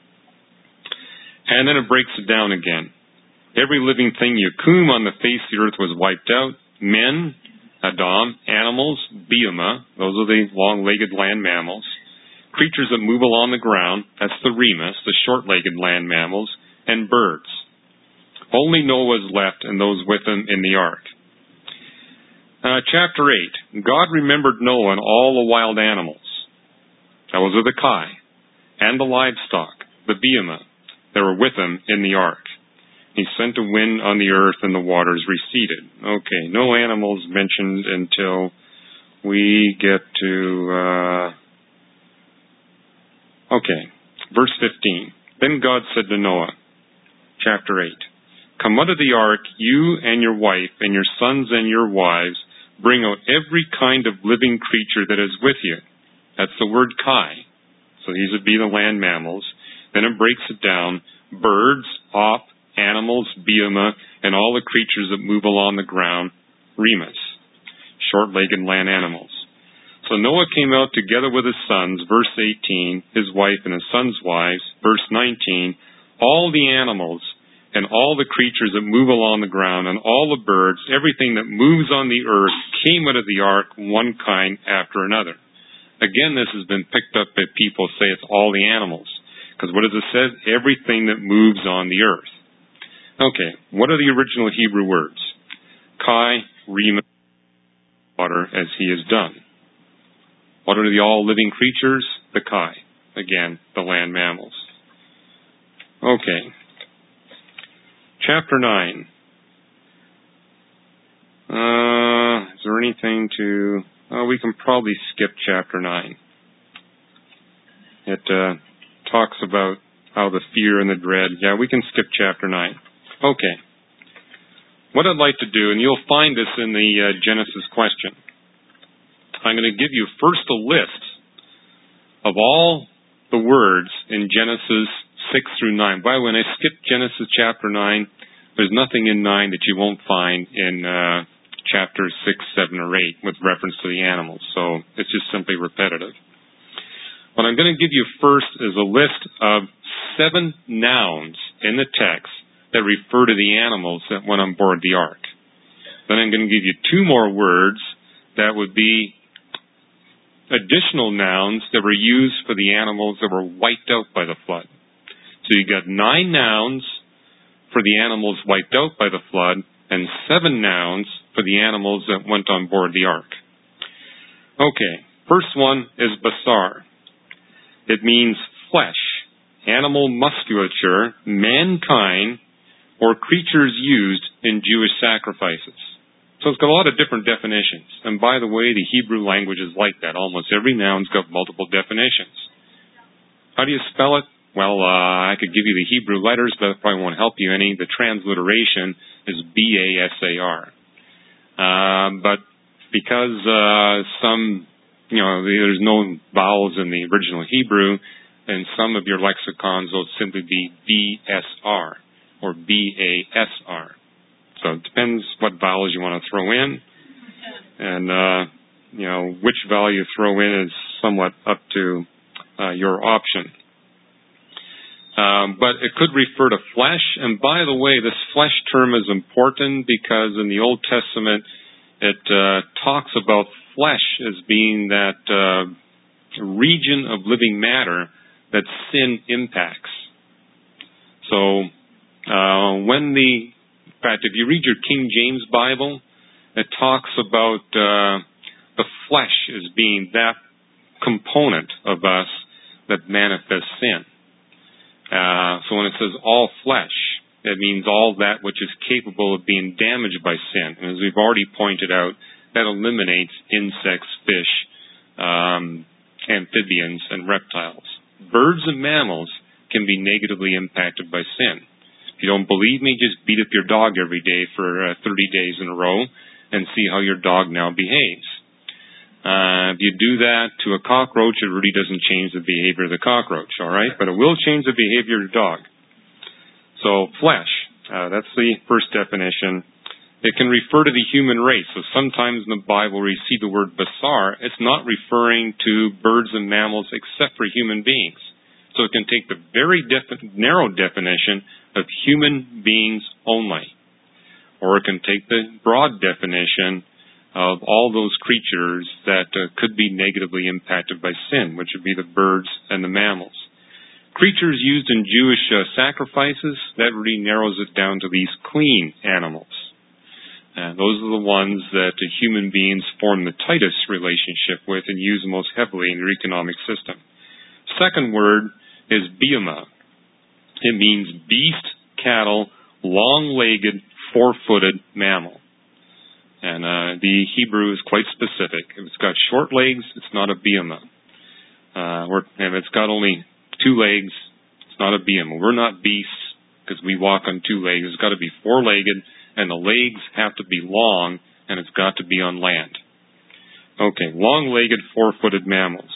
And then it breaks it down again. Every living thing, yakum, on the face of the earth was wiped out. Men, Adam, animals, behemoth, those are the long-legged land mammals. Creatures that move along the ground, that's the remus, the short-legged land mammals, and birds. Only Noah was left and those with him in the ark. Uh, chapter eight. God remembered Noah and all the wild animals. Those are the kai, and the livestock, the behemoth, that were with him in the ark. He sent a wind on the earth and the waters receded. Okay, no animals mentioned until we get to... Uh, Okay, verse fifteen. Then God said to Noah, chapter eight, come out of the ark, you and your wife and your sons and your wives, bring out every kind of living creature that is with you. That's the word kai. So these would be the land mammals. Then it breaks it down. Birds, op, animals, behemoth, and all the creatures that move along the ground, remus, short-legged land animals. So Noah came out together with his sons, verse eighteen, his wife and his sons' wives, verse nineteen, all the animals and all the creatures that move along the ground and all the birds, everything that moves on the earth came out of the ark, one kind after another. Again, this has been picked up by people who say it's all the animals. Because what does it say? Everything that moves on the earth. Okay, what are the original Hebrew words? Kai, Rima, water, as he has done. What are the all-living creatures? The Kai. Again, the land mammals. Okay. Chapter nine. Uh, is there anything to... Uh, we can probably skip chapter nine. It uh, talks about how the fear and the dread... Yeah, we can skip chapter nine. Okay. What I'd like to do, and you'll find this in the uh, Genesis question, I'm going to give you first a list of all the words in Genesis six through nine. By the way, when I skipped Genesis chapter nine, there's nothing in nine that you won't find in uh, chapters six, seven, or eight with reference to the animals. So it's just simply repetitive. What I'm going to give you first is a list of seven nouns in the text that refer to the animals that went on board the ark. Then I'm going to give you two more words that would be additional nouns that were used for the animals that were wiped out by the flood. So you got nine nouns for the animals wiped out by the flood, and seven nouns for the animals that went on board the ark. Okay, first one is basar. It means flesh, animal musculature, mankind, or creatures used in Jewish sacrifices. So it's got a lot of different definitions. And by the way, the Hebrew language is like that. Almost every noun's got multiple definitions. How do you spell it? Well, uh, I could give you the Hebrew letters, but it probably won't help you any. The transliteration is B A S A R. Uh, but because uh, some, you know, there's no vowels in the original Hebrew, in some of your lexicons, it'll simply be B S R or B A S R. So it depends what vowels you want to throw in, and uh, you know which vowel you throw in is somewhat up to uh, your option. Um, but it could refer to flesh, and by the way, this flesh term is important because in the Old Testament it uh, talks about flesh as being that uh, region of living matter that sin impacts. So uh, when the In fact, if you read your King James Bible, it talks about uh, the flesh as being that component of us that manifests sin. Uh, so when it says all flesh, it means all that which is capable of being damaged by sin. And as we've already pointed out, that eliminates insects, fish, um, amphibians, and reptiles. Birds and mammals can be negatively impacted by sin. If you don't believe me, just beat up your dog every day for uh, thirty days in a row and see how your dog now behaves. Uh, if you do that to a cockroach, it really doesn't change the behavior of the cockroach, all right? But it will change the behavior of your dog. So, flesh, uh, that's the first definition. It can refer to the human race. So sometimes in the Bible where you see the word basar, it's not referring to birds and mammals except for human beings. So it can take the very defi- narrow definition of human beings only. Or it can take the broad definition of all those creatures that uh, could be negatively impacted by sin, which would be the birds and the mammals. Creatures used in Jewish uh, sacrifices, that really narrows it down to these clean animals. Uh, those are the ones that uh, human beings form the tightest relationship with and use most heavily in their economic system. Second word is biyama. It means beast, cattle, long-legged, four-footed mammal. And uh, the Hebrew is quite specific. If it's got short legs, it's not a biyama. Uh, or if it's got only two legs, it's not a biyama. We're not beasts because we walk on two legs. It's got to be four-legged, and the legs have to be long, and it's got to be on land. Okay, long-legged, four-footed mammals.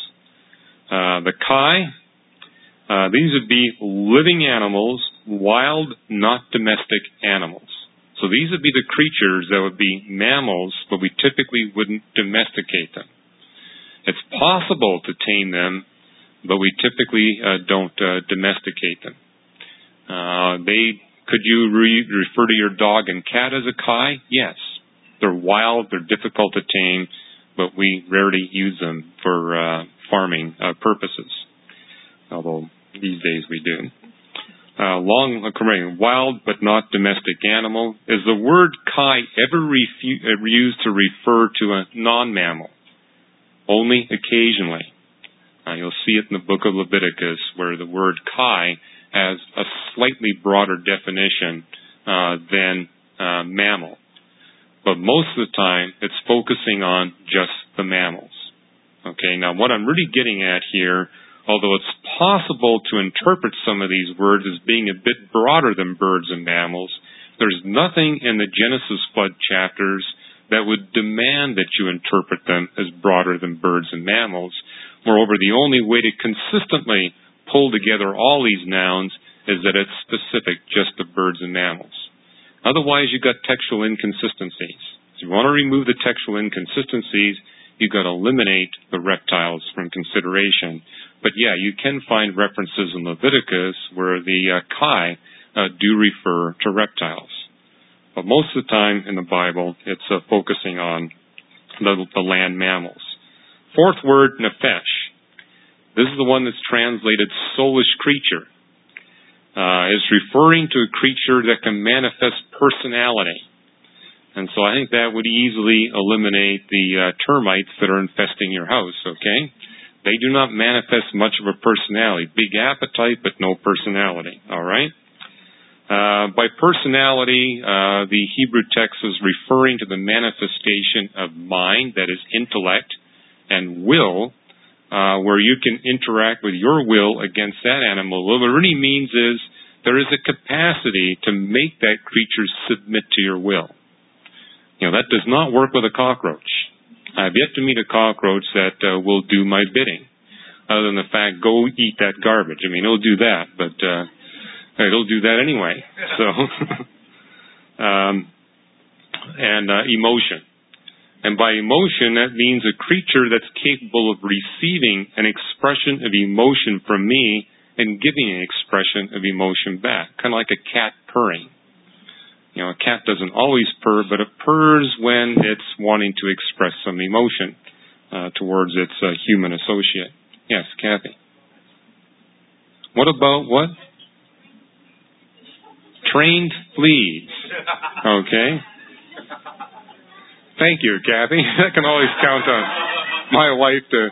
Uh, the Kai, uh, these would be living animals, wild, not domestic animals. So these would be the creatures that would be mammals, but we typically wouldn't domesticate them. It's possible to tame them, but we typically uh, don't uh, domesticate them. Uh, they could you re- refer to your dog and cat as a Kai? Yes. They're wild, they're difficult to tame, but we rarely use them for uh, farming uh, purposes, although these days we do. uh, long, wild but not domestic animal. Is the word kai ever refu- uh, used to refer to a non-mammal? Only occasionally. Uh, you'll see it in the book of Leviticus where the word kai has a slightly broader definition uh, than uh, mammal. But most of the time, it's focusing on just the mammals. Okay, now what I'm really getting at here, although it's possible to interpret some of these words as being a bit broader than birds and mammals, there's nothing in the Genesis flood chapters that would demand that you interpret them as broader than birds and mammals. Moreover, the only way to consistently pull together all these nouns is that it's specific just to birds and mammals. Otherwise, you've got textual inconsistencies. So if you want to remove the textual inconsistencies, you've got to eliminate the reptiles from consideration. But yeah, you can find references in Leviticus where the uh, kai uh, do refer to reptiles. But most of the time in the Bible, it's uh, focusing on the, the land mammals. Fourth word, nephesh. This is the one that's translated soulish creature. Uh, is referring to a creature that can manifest personality. And so I think that would easily eliminate the uh, termites that are infesting your house, okay? They do not manifest much of a personality. Big appetite, but no personality, all right? Uh, by personality, uh, the Hebrew text is referring to the manifestation of mind, that is intellect, and will, Uh, where you can interact with your will against that animal. What it really means is there is a capacity to make that creature submit to your will. You know, that does not work with a cockroach. I've yet to meet a cockroach that uh, will do my bidding, other than the fact, go eat that garbage. I mean, it'll do that, but uh, it'll do that anyway. So, um, and uh, emotion. And by emotion, that means a creature that's capable of receiving an expression of emotion from me and giving an expression of emotion back. Kind of like a cat purring. You know, a cat doesn't always purr, but it purrs when it's wanting to express some emotion uh, towards its uh, human associate. Yes, Kathy. What about what? Trained fleas. Okay. Thank you, Kathy. I can always count on my wife to...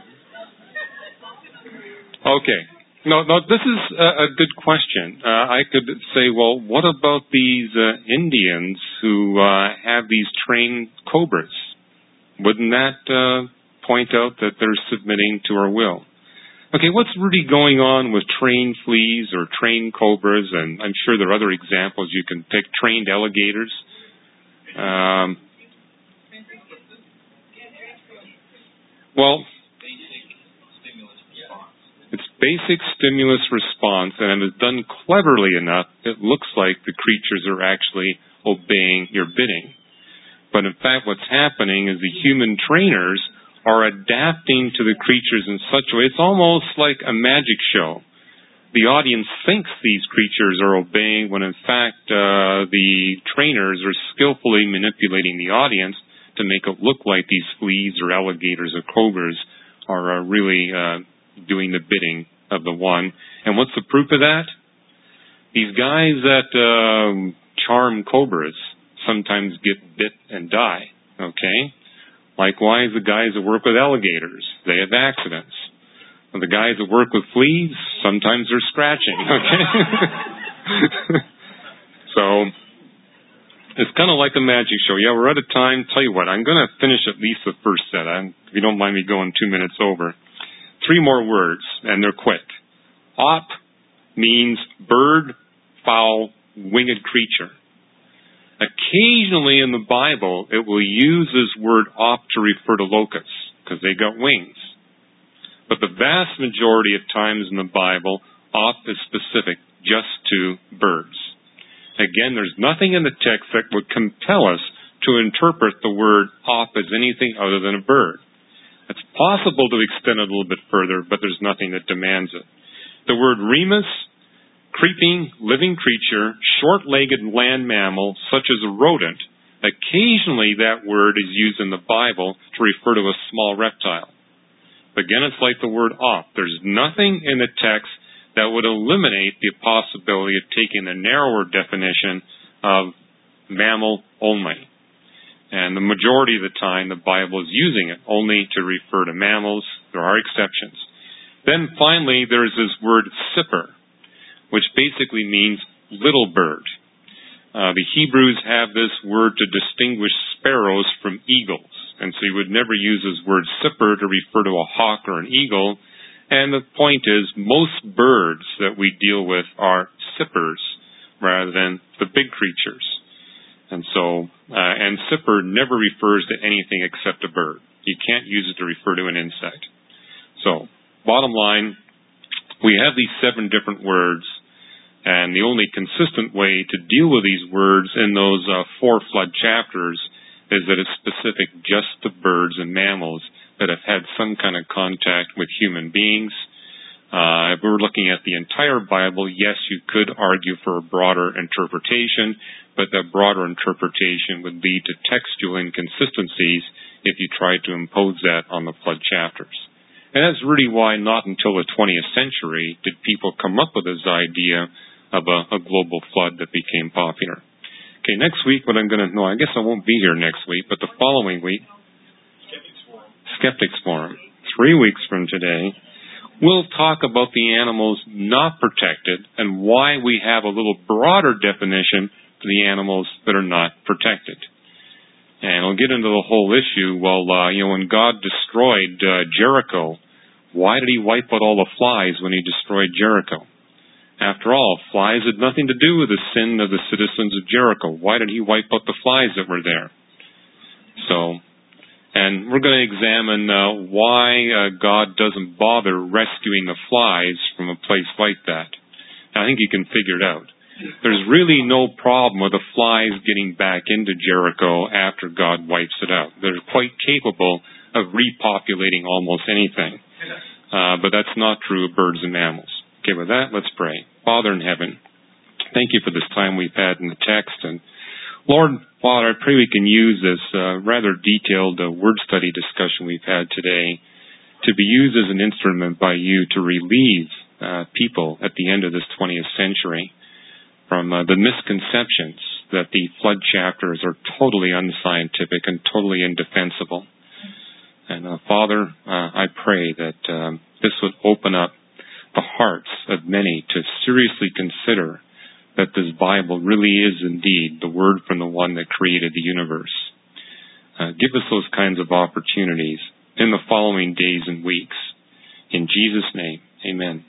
Okay. No, no, this is a, a good question. Uh, I could say, well, what about these uh, Indians who uh, have these trained cobras? Wouldn't that uh, point out that they're submitting to our will? Okay, what's really going on with trained fleas or trained cobras? And I'm sure there are other examples you can pick. Trained alligators. Um... Well, it's basic stimulus response, and it is done cleverly enough, it looks like the creatures are actually obeying your bidding. But in fact, what's happening is the human trainers are adapting to the creatures in such a way, it's almost like a magic show. The audience thinks these creatures are obeying when in fact uh, the trainers are skillfully manipulating the audience to make it look like these fleas or alligators or cobras are uh, really uh, doing the bidding of the one. And what's the proof of that? These guys that uh, charm cobras sometimes get bit and die, okay? Likewise, the guys that work with alligators, they have accidents. And the guys that work with fleas, sometimes they're scratching, okay? So... it's kind of like a magic show. Yeah, we're out of time. Tell you what, I'm going to finish at least the first set. I'm, if you don't mind me going two minutes over. Three more words, and they're quick. Op means bird, fowl, winged creature. Occasionally in the Bible, it will use this word op to refer to locusts, because they got wings. But the vast majority of times in the Bible, op is specific just to birds. Again, there's nothing in the text that would compel us to interpret the word op as anything other than a bird. It's possible to extend it a little bit further, but there's nothing that demands it. The word remus, creeping, living creature, short-legged land mammal, such as a rodent, occasionally that word is used in the Bible to refer to a small reptile. Again, it's like the word op. There's nothing in the text that would eliminate the possibility of taking the narrower definition of mammal only. And the majority of the time, the Bible is using it only to refer to mammals. There are exceptions. Then finally, there's this word sipper, which basically means little bird. Uh, the Hebrews have this word to distinguish sparrows from eagles. And so you would never use this word sipper to refer to a hawk or an eagle. And the point is, most birds that we deal with are sippers rather than the big creatures. And so, uh, and sipper never refers to anything except a bird. You can't use it to refer to an insect. So, bottom line, we have these seven different words, and the only consistent way to deal with these words in those uh, four flood chapters is that it's specific just to birds and mammals that have had some kind of contact with human beings. Uh, if we were looking at the entire Bible, yes, you could argue for a broader interpretation, but that broader interpretation would lead to textual inconsistencies if you tried to impose that on the flood chapters. And that's really why not until the twentieth century did people come up with this idea of a, a global flood that became popular. Okay, next week, what I'm going to, no, I guess I won't be here next week, but the following week, Skeptics Forum, Skeptics Forum, three weeks from today, we'll talk about the animals not protected and why we have a little broader definition for the animals that are not protected. And we'll get into the whole issue. Well, uh, you know, when God destroyed uh, Jericho, why did he wipe out all the flies when he destroyed Jericho? After all, flies had nothing to do with the sin of the citizens of Jericho. Why did he wipe out the flies that were there? So, and we're going to examine uh, why uh, God doesn't bother rescuing the flies from a place like that. I think you can figure it out. There's really no problem with the flies getting back into Jericho after God wipes it out. They're quite capable of repopulating almost anything. Uh, but that's not true of birds and mammals. Okay, with that, let's pray. Father in heaven, thank you for this time we've had in the text. And Lord, Father, I pray we can use this uh, rather detailed uh, word study discussion we've had today to be used as an instrument by you to relieve uh, people at the end of this twentieth century from uh, the misconceptions that the flood chapters are totally unscientific and totally indefensible. And uh, Father, uh, I pray that um, this would open up the hearts of many to seriously consider that this Bible really is indeed the word from the one that created the universe. Uh, give us those kinds of opportunities in the following days and weeks. In Jesus' name, amen.